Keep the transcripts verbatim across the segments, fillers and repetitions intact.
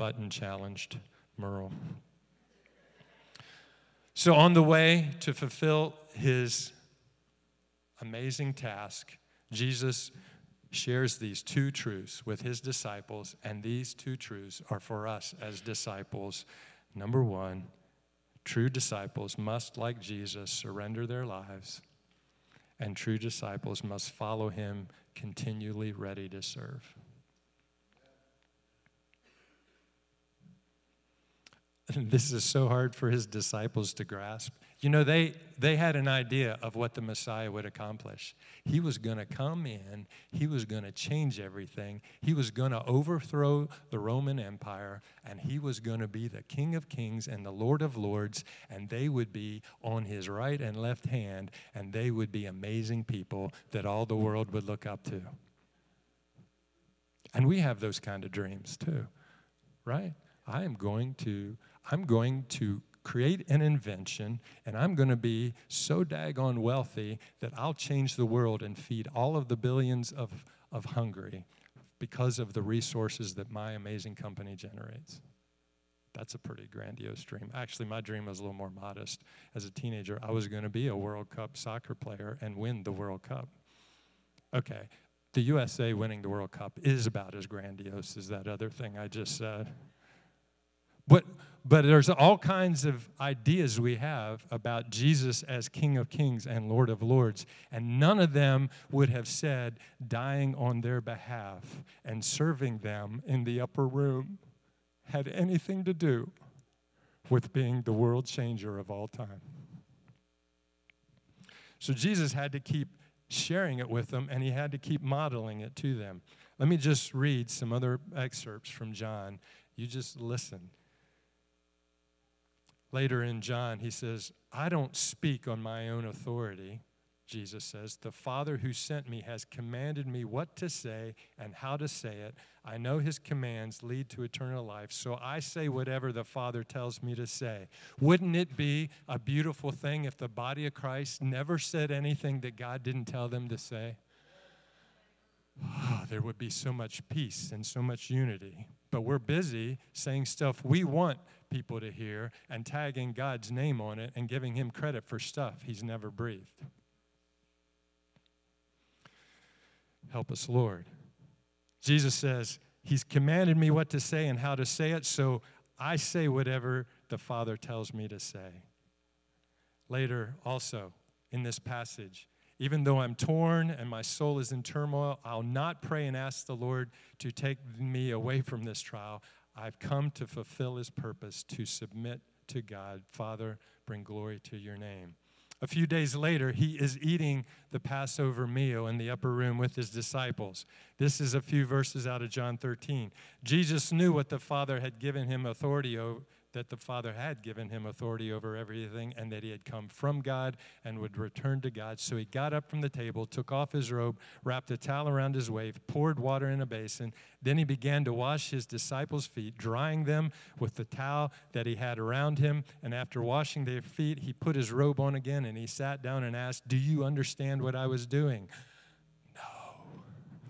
button-challenged Merle. So on the way to fulfill his amazing task, Jesus shares these two truths with his disciples, and these two truths are for us as disciples. Number one, true disciples must, like Jesus, surrender their lives, and true disciples must follow him continually ready to serve. This is so hard for his disciples to grasp. You know, they, they had an idea of what the Messiah would accomplish. He was going to come in. He was going to change everything. He was going to overthrow the Roman Empire, and he was going to be the King of Kings and the Lord of Lords, and they would be on his right and left hand, and they would be amazing people that all the world would look up to. And we have those kind of dreams too, right? I am going to, I'm going to create an invention, and I'm going to be so daggone wealthy that I'll change the world and feed all of the billions of, of Hungary because of the resources that my amazing company generates. That's a pretty grandiose dream. Actually, my dream was a little more modest. As a teenager, I was going to be a World Cup soccer player and win the World Cup. Okay, the U S A winning the World Cup is about as grandiose as that other thing I just said. But, but there's all kinds of ideas we have about Jesus as King of Kings and Lord of Lords, and none of them would have said dying on their behalf and serving them in the upper room had anything to do with being the world changer of all time. So Jesus had to keep sharing it with them, and he had to keep modeling it to them. Let me just read some other excerpts from John. You just listen. Later in John, he says, I don't speak on my own authority, Jesus says. The Father who sent me has commanded me what to say and how to say it. I know his commands lead to eternal life, so I say whatever the Father tells me to say. Wouldn't it be a beautiful thing if the body of Christ never said anything that God didn't tell them to say? Oh, there would be so much peace and so much unity. But we're busy saying stuff we want people to hear and tagging God's name on it and giving him credit for stuff he's never breathed. Help us, Lord. Jesus says, he's commanded me what to say and how to say it, so I say whatever the Father tells me to say. Later, also, in this passage, even though I'm torn and my soul is in turmoil, I'll not pray and ask the Lord to take me away from this trial. I've come to fulfill his purpose, to submit to God. Father, bring glory to your name. A few days later, he is eating the Passover meal in the upper room with his disciples. This is a few verses out of John thirteen. Jesus knew what the Father had given him authority over, that the Father had given him authority over everything, and that he had come from God and would return to God. So he got up from the table, took off his robe, wrapped a towel around his waist, poured water in a basin. Then he began to wash his disciples' feet, drying them with the towel that he had around him. And after washing their feet, he put his robe on again, and he sat down and asked, "Do you understand what I was doing?" No.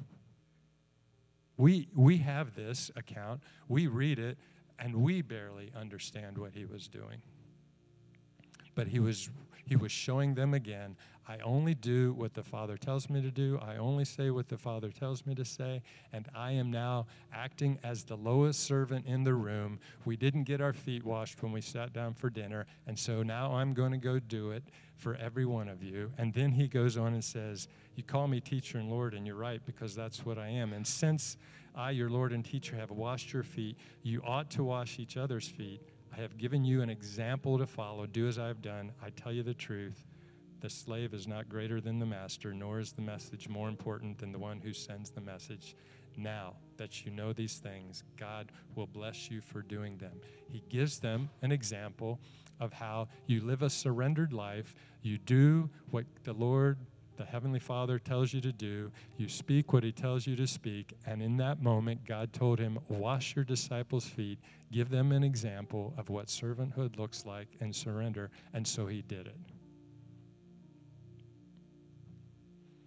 We, we have this account. We read it. And we barely understand what he was doing. But he was he was showing them again, I only do what the Father tells me to do. I only say what the Father tells me to say. And I am now acting as the lowest servant in the room. We didn't get our feet washed when we sat down for dinner. And so now I'm going to go do it for every one of you. And then he goes on and says, you call me teacher and Lord, and you're right, because that's what I am. And since I, your Lord and teacher, have washed your feet, you ought to wash each other's feet. I have given you an example to follow. Do as I have done. I tell you the truth. The slave is not greater than the master, nor is the message more important than the one who sends the message. Now that you know these things, God will bless you for doing them. He gives them an example of how you live a surrendered life. You do what the Lord, the Heavenly Father, tells you to do. You speak what he tells you to speak. And in that moment, God told him, wash your disciples' feet. Give them an example of what servanthood looks like and surrender. And so he did it.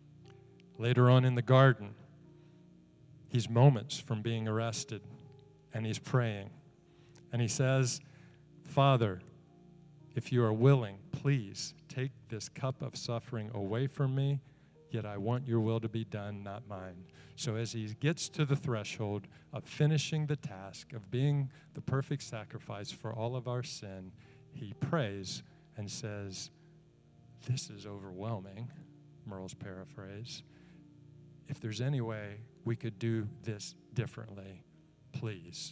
Later on in the garden, he's moments from being arrested and he's praying. And he says, Father, if you are willing, please take this cup of suffering away from me, yet I want your will to be done, not mine. So as he gets to the threshold of finishing the task of being the perfect sacrifice for all of our sin, he prays and says, this is overwhelming, Merle's paraphrase. If there's any way we could do this differently, please.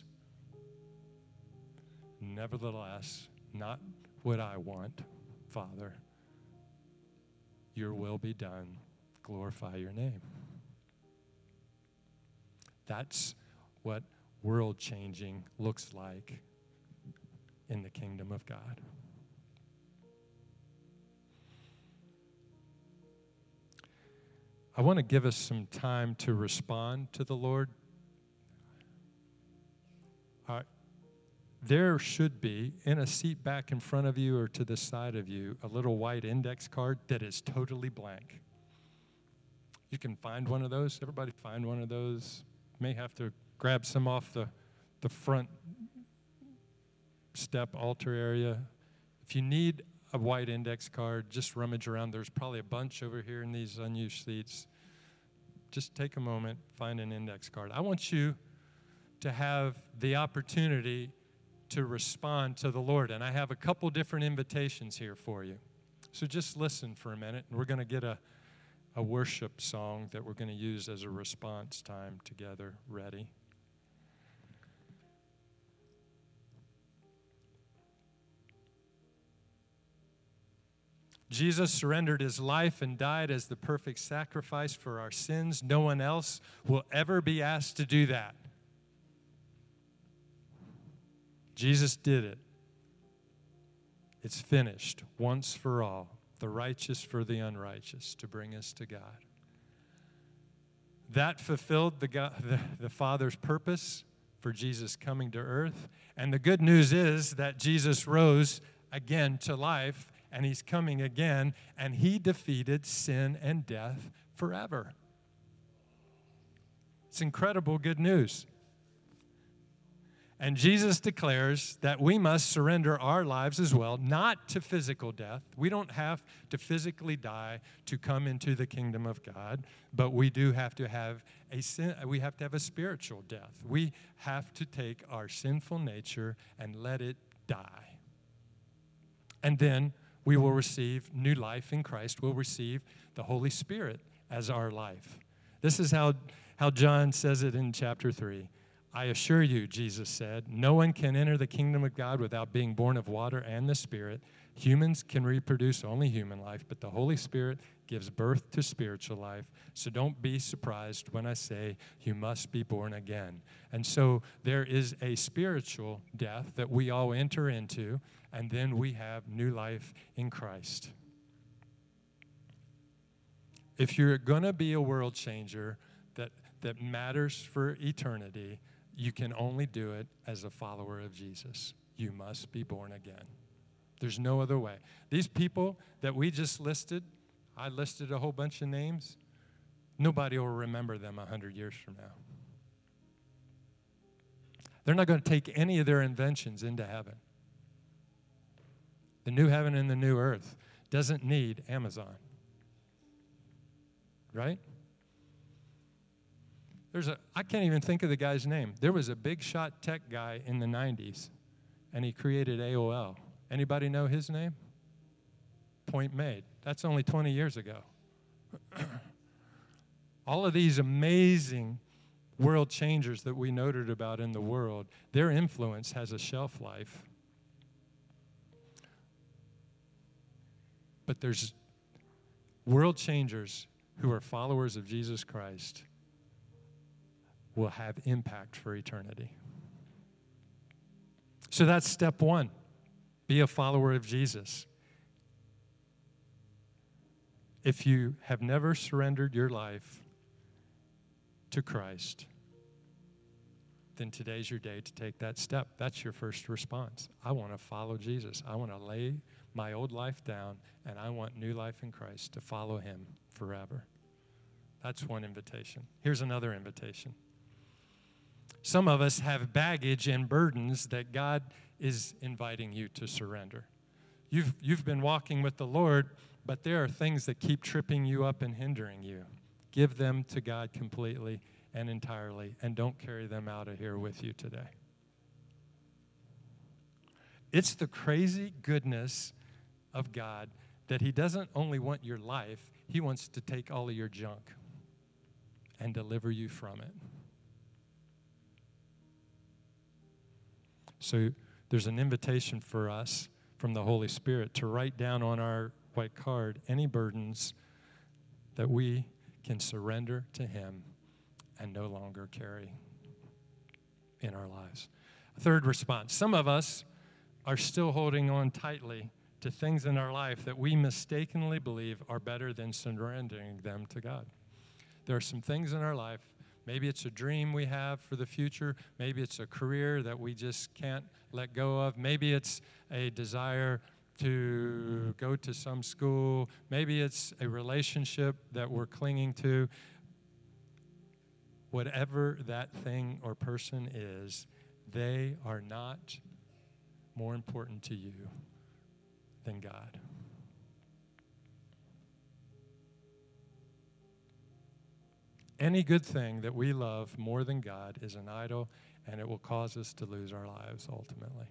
Nevertheless, not what I want, Father. Your will be done. Glorify your name. That's what world-changing looks like in the kingdom of God. I want to give us some time to respond to the Lord. Uh, there should be, in a seat back in front of you or to the side of you, a little white index card that is totally blank. You can find one of those. Everybody find one of those. May have to grab some off the, the front step altar area. If you need a white index card, just rummage around. There's probably a bunch over here in these unused seats. Just take a moment, find an index card. I want you to have the opportunity to respond to the Lord. And I have a couple different invitations here for you. So just listen for a minute. And we're going to get a, a worship song that we're going to use as a response time together ready. Jesus surrendered his life and died as the perfect sacrifice for our sins. No one else will ever be asked to do that. Jesus did it. It's finished once for all, the righteous for the unrighteous, to bring us to God. That fulfilled the, God, the, the Father's purpose for Jesus coming to earth. And the good news is that Jesus rose again to life, and he's coming again, and he defeated sin and death forever. It's incredible good news. And Jesus declares that we must surrender our lives as well, not to physical death. We don't have to physically die to come into the kingdom of God, but we do have to have a sin, we have to have a spiritual death. We have to take our sinful nature and let it die. And then we will receive new life in Christ. We'll receive the Holy Spirit as our life. This is how, how John says it in chapter three. I assure you, Jesus said, no one can enter the kingdom of God without being born of water and the Spirit. Humans can reproduce only human life, but the Holy Spirit gives birth to spiritual life. So don't be surprised when I say you must be born again. And so there is a spiritual death that we all enter into, and then we have new life in Christ. If you're going to be a world changer that, that matters for eternity, you can only do it as a follower of Jesus. You must be born again. There's no other way. These people that we just listed, I listed a whole bunch of names. Nobody will remember them a hundred years from now. They're not going to take any of their inventions into heaven. The new heaven and the new earth doesn't need Amazon. Right? There's a, I can't even think of the guy's name. There was a big shot tech guy in the nineties, and he created A O L. Anybody know his name? Point made. That's only twenty years ago. All of these amazing world changers that we noted about in the world, their influence has a shelf life. But there's world changers who are followers of Jesus Christ will have impact for eternity. So that's step one. Be a follower of Jesus. If you have never surrendered your life to Christ, then today's your day to take that step. That's your first response. I want to follow Jesus. I want to lay my old life down, and I want new life in Christ to follow him forever. That's one invitation. Here's another invitation. Some of us have baggage and burdens that God is inviting you to surrender. You've, you've been walking with the Lord, but there are things that keep tripping you up and hindering you. Give them to God completely and entirely, and don't carry them out of here with you today. It's the crazy goodness of God that he doesn't only want your life, he wants to take all of your junk and deliver you from it. So there's an invitation for us from the Holy Spirit to write down on our white card any burdens that we can surrender to him and no longer carry in our lives. Third response. Some of us are still holding on tightly to things in our life that we mistakenly believe are better than surrendering them to God. There are some things in our life, maybe it's a dream we have for the future, maybe it's a career that we just can't let go of, maybe it's a desire to go to some school, maybe it's a relationship that we're clinging to. Whatever that thing or person is, they are not more important to you than God. Any good thing that we love more than God is an idol, and it will cause us to lose our lives ultimately.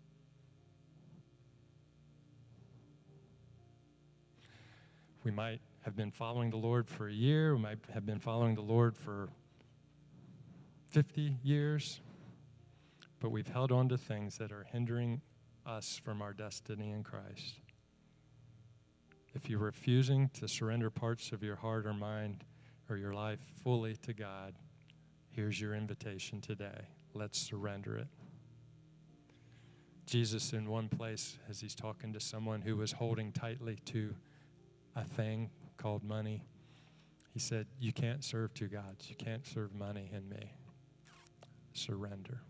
We might have been following the Lord for a year. We might have been following the Lord for fifty years. But we've held on to things that are hindering us from our destiny in Christ. If you're refusing to surrender parts of your heart or mind or your life fully to God, here's your invitation today. Let's surrender it. Jesus, in one place, as he's talking to someone who was holding tightly to a thing called money, he said, you can't serve two gods. You can't serve money and me. Surrender.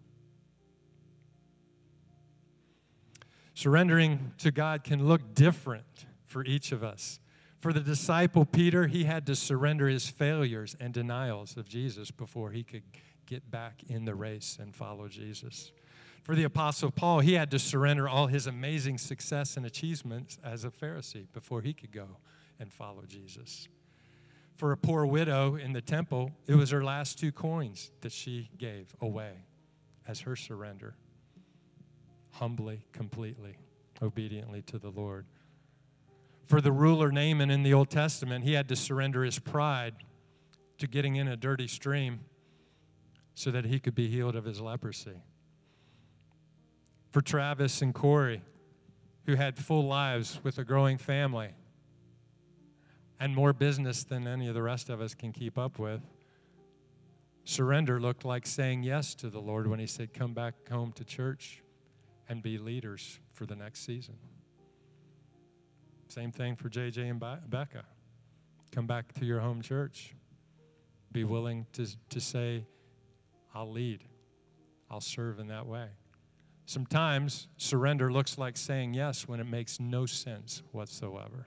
Surrendering to God can look different for each of us. For the disciple Peter, he had to surrender his failures and denials of Jesus before he could get back in the race and follow Jesus. For the apostle Paul, he had to surrender all his amazing success and achievements as a Pharisee before he could go and follow Jesus. For a poor widow in the temple, it was her last two coins that she gave away as her surrender. Humbly, completely, obediently to the Lord. For the ruler Naaman in the Old Testament, he had to surrender his pride to getting in a dirty stream so that he could be healed of his leprosy. For Travis and Corey, who had full lives with a growing family and more business than any of the rest of us can keep up with, surrender looked like saying yes to the Lord when he said, come back home to church and be leaders for the next season. Same thing for J J and Becca. Come back to your home church. Be willing to, to say, I'll lead. I'll serve in that way. Sometimes surrender looks like saying yes when it makes no sense whatsoever.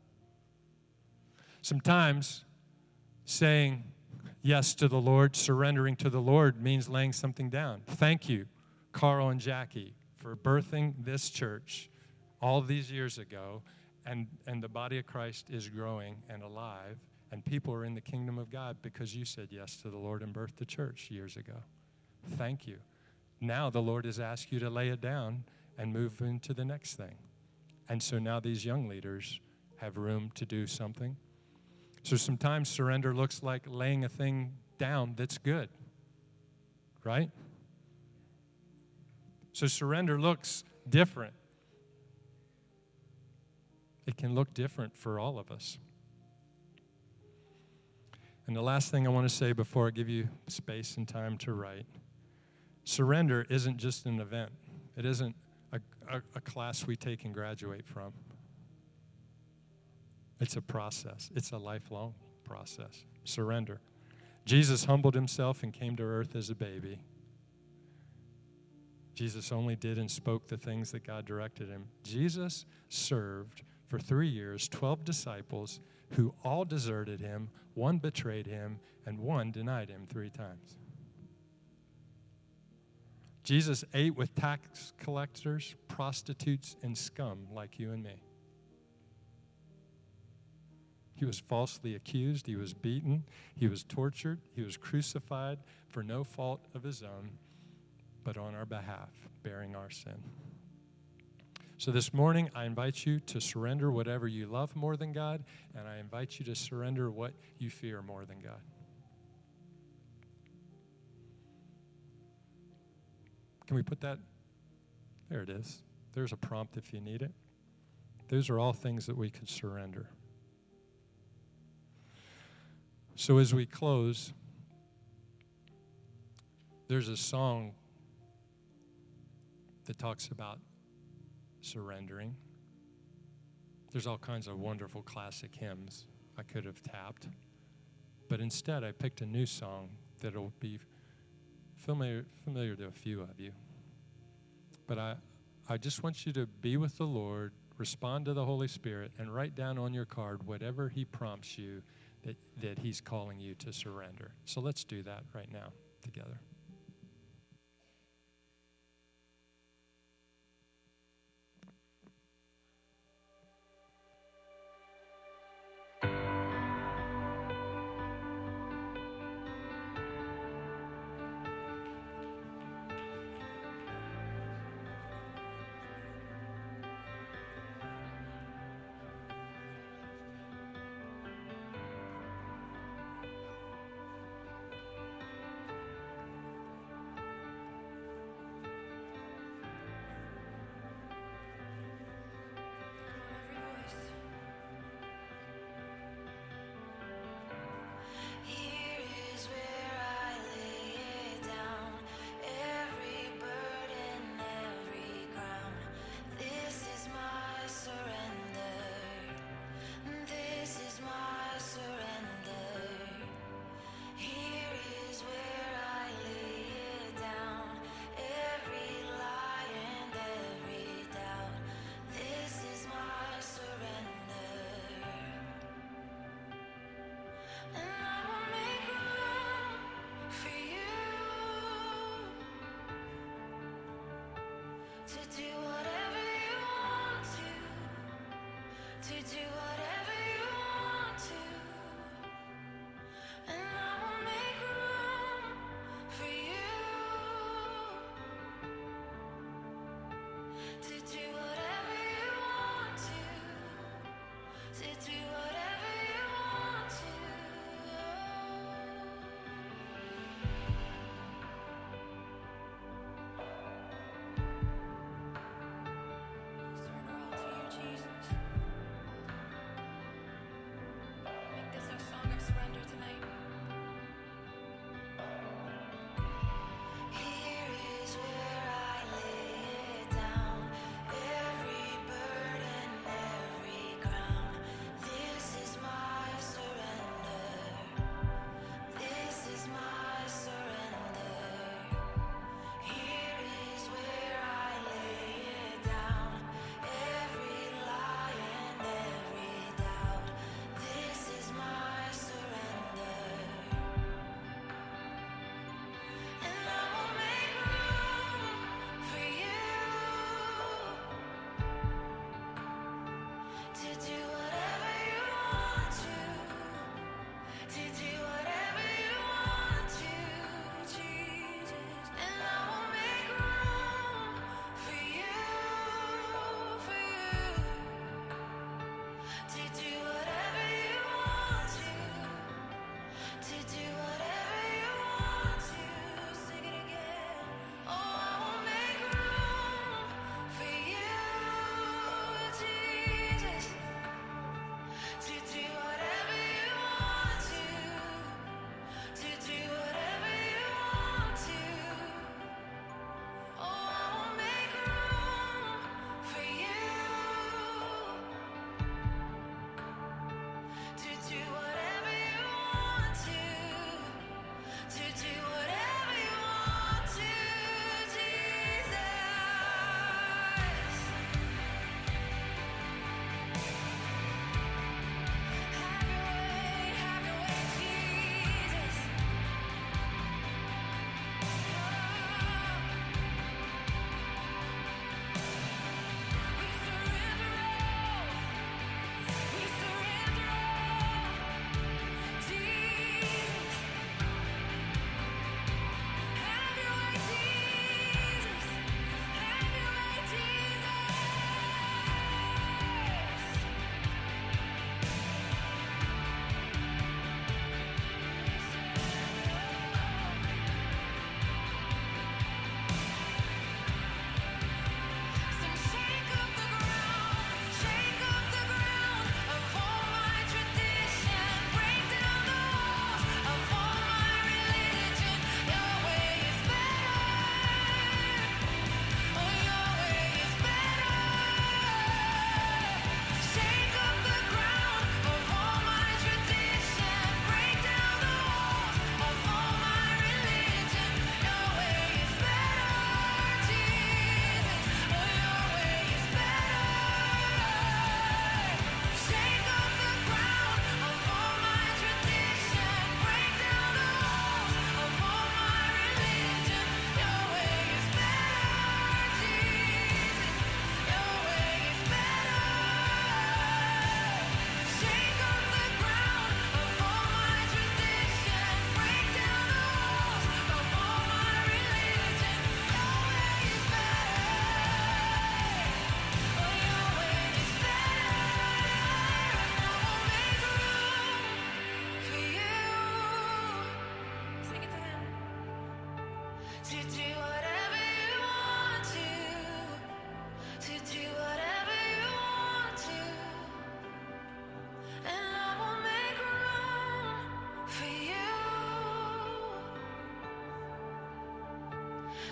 Sometimes saying yes to the Lord, surrendering to the Lord, means laying something down. Thank you, Carl and Jackie, for birthing this church all these years ago, and, and the body of Christ is growing and alive, and people are in the kingdom of God because you said yes to the Lord and birthed the church years ago. Thank you. Now the Lord has asked you to lay it down and move into the next thing. And so now these young leaders have room to do something. So sometimes surrender looks like laying a thing down that's good, right? So surrender looks different. It can look different for all of us. And the last thing I want to say before I give you space and time to write, surrender isn't just an event. It isn't a, a, a class we take and graduate from. It's a process. It's a lifelong process. Surrender. Jesus humbled himself and came to earth as a baby. Jesus only did and spoke the things that God directed him. Jesus served for three years, twelve disciples who all deserted him, one betrayed him, and one denied him three times. Jesus ate with tax collectors, prostitutes, and scum like you and me. He was falsely accused. He was beaten. He was tortured. He was crucified for no fault of his own, but on our behalf, bearing our sin. So this morning, I invite you to surrender whatever you love more than God, and I invite you to surrender what you fear more than God. Can we put that? There it is. There's a prompt if you need it. Those are all things that we can surrender. So as we close, there's a song that talks about surrendering. There's all kinds of wonderful classic hymns I could have tapped, but instead I picked a new song that'll be familiar, familiar to a few of you. But I, I just want you to be with the Lord, respond to the Holy Spirit, and write down on your card whatever He prompts you that, that He's calling you to surrender. So let's do that right now together.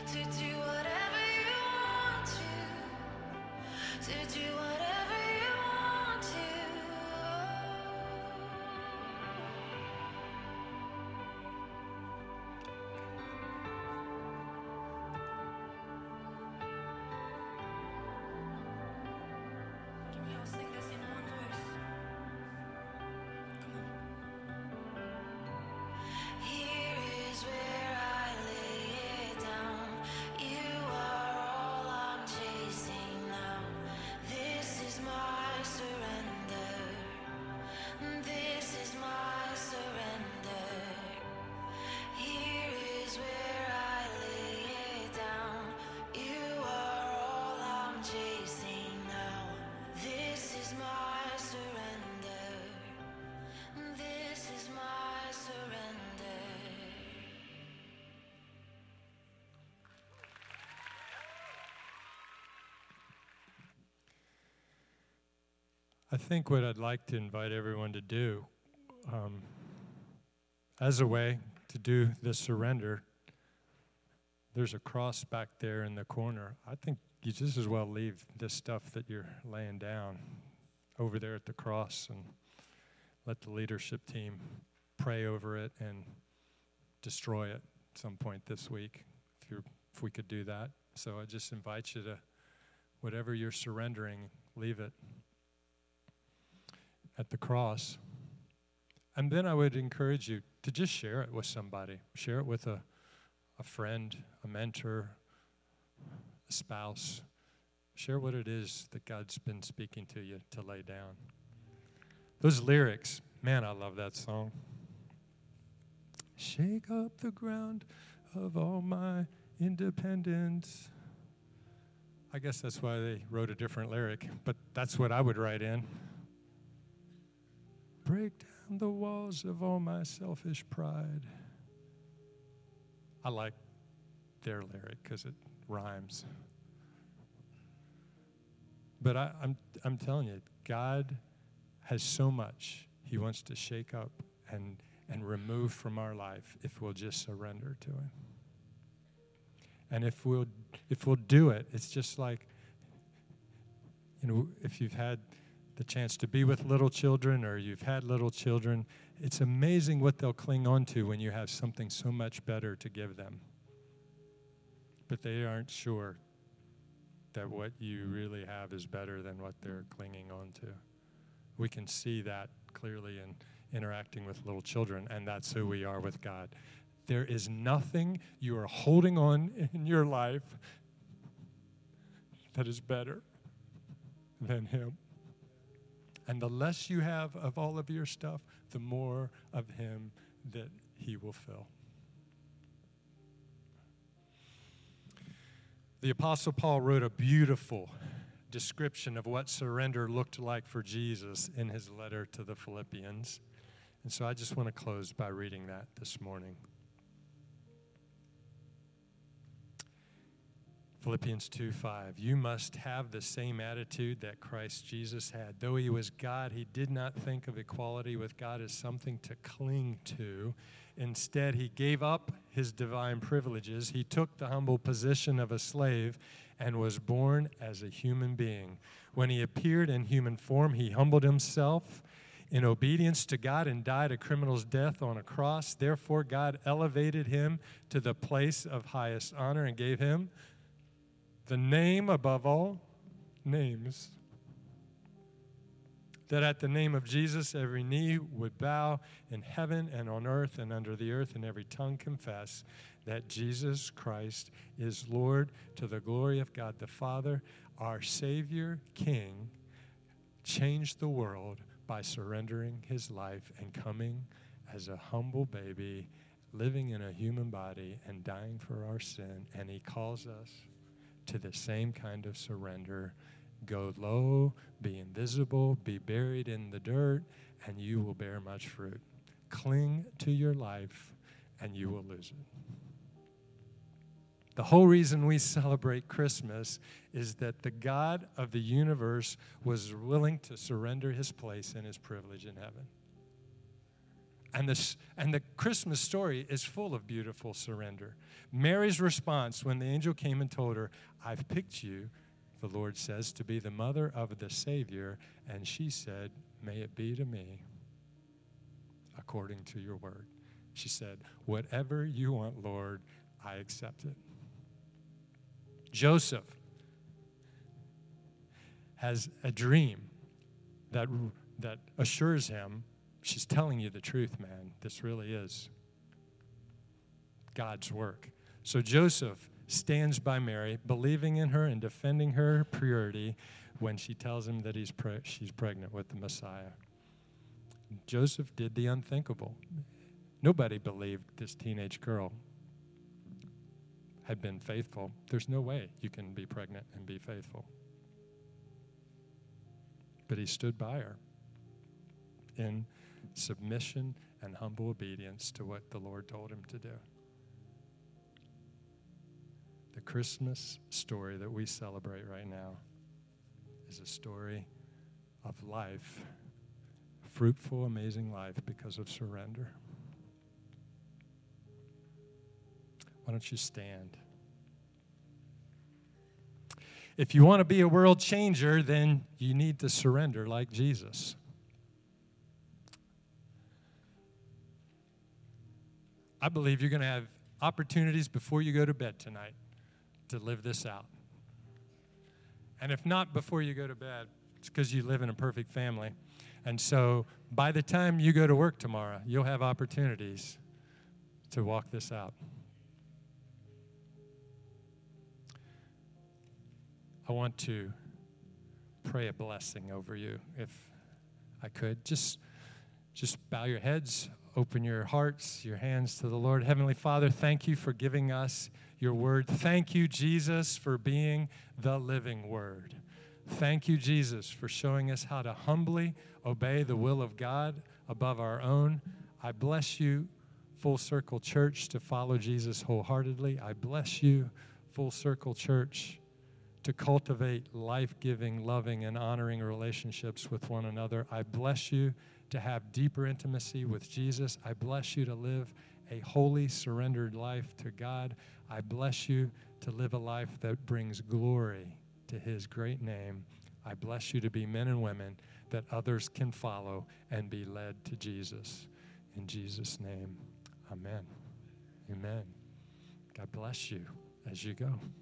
to do whatever you want to, to do whatever you want to. Can we all sing this in one voice? Come on. Here is where I lay it down. You are all I'm chasing now. This is my surrender. This is my surrender. Here is where I lay it down. You are all I'm chasing now. This is my surrender. This is my surrender. I think what I'd like to invite everyone to do, um, as a way to do this surrender, there's a cross back there in the corner. I think you just as well leave this stuff that you're laying down over there at the cross and let the leadership team pray over it and destroy it at some point this week, if you're, if we could do that. So I just invite you to, whatever you're surrendering, leave it at the cross. And then I would encourage you to just share it with somebody. Share it with a, a friend, a mentor, a spouse. Share what it is that God's been speaking to you to lay down. Those lyrics, man, I love that song. Shake up the ground of all my independence. I guess that's why they wrote a different lyric, but that's what I would write in. Break down the walls of all my selfish pride. I like their lyric because it rhymes. But I, I'm I'm telling you, God has so much He wants to shake up and and remove from our life if we'll just surrender to Him. And if we'll if we'll do it, it's just like, you know, if you've had the chance to be with little children or you've had little children, it's amazing what they'll cling on to when you have something so much better to give them. But they aren't sure that what you really have is better than what they're clinging on to. We can see that clearly in interacting with little children, and that's who we are with God. There is nothing you are holding on in your life that is better than Him. And the less you have of all of your stuff, the more of Him that He will fill. The Apostle Paul wrote a beautiful description of what surrender looked like for Jesus in his letter to the Philippians. And so I just want to close by reading that this morning. Philippians two five, you must have the same attitude that Christ Jesus had. Though He was God, He did not think of equality with God as something to cling to. Instead, He gave up His divine privileges. He took the humble position of a slave and was born as a human being. When He appeared in human form, He humbled Himself in obedience to God and died a criminal's death on a cross. Therefore, God elevated Him to the place of highest honor and gave Him the name above all names, that at the name of Jesus every knee would bow in heaven and on earth and under the earth, and every tongue confess that Jesus Christ is Lord, to the glory of God the Father. Our Savior, King, changed the world by surrendering His life and coming as a humble baby, living in a human body and dying for our sin. And He calls us to the same kind of surrender. Go low, be invisible, be buried in the dirt, and you will bear much fruit. Cling to your life, and you will lose it. The whole reason we celebrate Christmas is that the God of the universe was willing to surrender His place and His privilege in heaven. And, this, and the Christmas story is full of beautiful surrender. Mary's response when the angel came and told her, I've picked you, the Lord says, to be the mother of the Savior. And she said, may it be to me according to your word. She said, whatever you want, Lord, I accept it. Joseph has a dream that, that assures him, she's telling you the truth, man. This really is God's work. So Joseph stands by Mary, believing in her and defending her purity when she tells him that he's pre- she's pregnant with the Messiah. Joseph did the unthinkable. Nobody believed this teenage girl had been faithful. There's no way you can be pregnant and be faithful. But he stood by her in submission and humble obedience to what the Lord told him to do. The Christmas story that we celebrate right now is a story of life, fruitful, amazing life because of surrender. Why don't you stand? If you want to be a world changer, then you need to surrender like Jesus. I believe you're going to have opportunities before you go to bed tonight to live this out. And if not before you go to bed, it's because you live in a perfect family. And so by the time you go to work tomorrow, you'll have opportunities to walk this out. I want to pray a blessing over you, if I could. Just, just bow your heads, open your hearts, your hands to the Lord. Heavenly Father, thank you for giving us your word. Thank you, Jesus, for being the living word. Thank you, Jesus, for showing us how to humbly obey the will of God above our own. I bless you, Full Circle Church, to follow Jesus wholeheartedly. I bless you, Full Circle Church, to cultivate life-giving, loving, and honoring relationships with one another. I bless you to have deeper intimacy with Jesus. I bless you to live a holy, surrendered life to God. I bless you to live a life that brings glory to his great name. I bless you to be men and women that others can follow and be led to Jesus. In Jesus' name, amen. Amen. God bless you as you go.